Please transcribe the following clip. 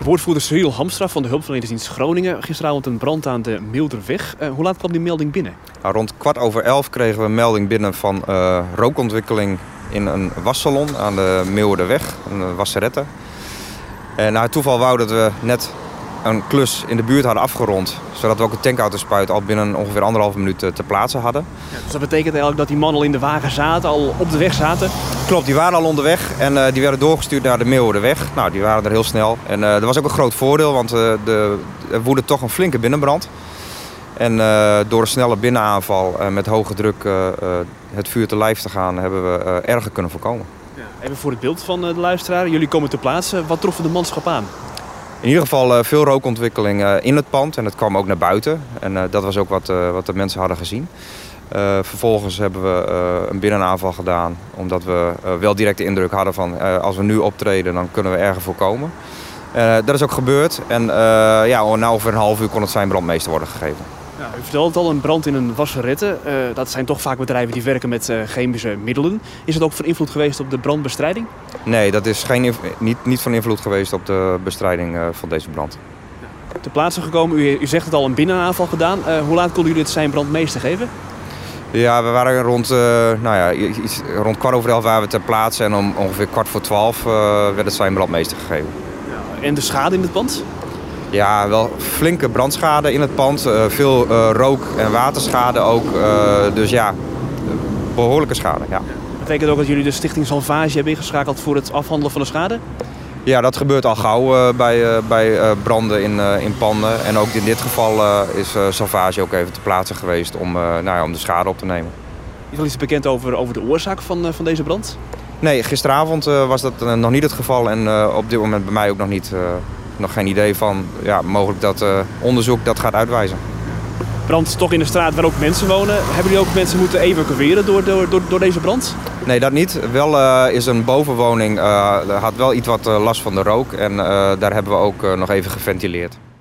Woordvoerder Cyril Hamstra van de Hulpverlenersdienst Groningen. Gisteravond een brand aan de Milderweg. Hoe laat kwam die melding binnen? Rond 11:15 kregen we een melding binnen van rookontwikkeling in een wassalon aan de Milderweg, een wasserette. En het toeval wou dat we net een klus in de buurt hadden afgerond, zodat we ook een tankautospuit al binnen ongeveer 1,5 minuut te plaatsen hadden. Ja, dus dat betekent eigenlijk dat die mannen al in de wagen zaten, al op de weg zaten? Klopt, die waren al onderweg en die werden doorgestuurd naar de Milderweg. Nou, die waren er heel snel. En er was ook een groot voordeel, want er woedde toch een flinke binnenbrand. En door een snelle binnenaanval met hoge druk het vuur te lijf te gaan, hebben we erger kunnen voorkomen. Ja, even voor het beeld van de luisteraar. Jullie komen ter plaatse. Wat troffen de manschap aan? In ieder geval veel rookontwikkeling in het pand en het kwam ook naar buiten. En dat was ook wat de mensen hadden gezien. Vervolgens hebben we een binnenaanval gedaan, omdat we wel direct de indruk hadden van als we nu optreden, dan kunnen we erger voorkomen. Dat is ook gebeurd en na ongeveer een half uur kon het zijn brandmeester worden gegeven. Ja, u vertelt het al, een brand in een wasserette. Dat zijn toch vaak bedrijven die werken met chemische middelen. Is het ook van invloed geweest op de brandbestrijding? Nee, dat is niet van invloed geweest op de bestrijding van deze brand. Ter plaatse gekomen, u zegt het al, een binnenaanval gedaan. Hoe laat konden jullie het zijn brandmeester geven? Ja, we waren rond 11:15 waren we ter plaatse en om ongeveer 11:15 werd het zijn brandmeester gegeven. Ja, en de schade in het pand? Ja, wel flinke brandschade in het pand. Veel rook- en waterschade ook. Dus ja, behoorlijke schade. Ja. Betekent ook dat jullie de Stichting Salvage hebben ingeschakeld voor het afhandelen van de schade? Ja, dat gebeurt al gauw bij branden in panden. En ook in dit geval is Salvage ook even ter plaatse geweest om de schade op te nemen. Is er iets bekend over de oorzaak van deze brand? Nee, gisteravond was dat nog niet het geval. En op dit moment bij mij ook nog geen idee van mogelijk dat onderzoek dat gaat uitwijzen. Brand toch in de straat waar ook mensen wonen. Hebben jullie ook mensen moeten evacueren door deze brand? Nee, dat niet. Wel is een bovenwoning, had wel iets wat last van de rook. En daar hebben we ook nog even geventileerd.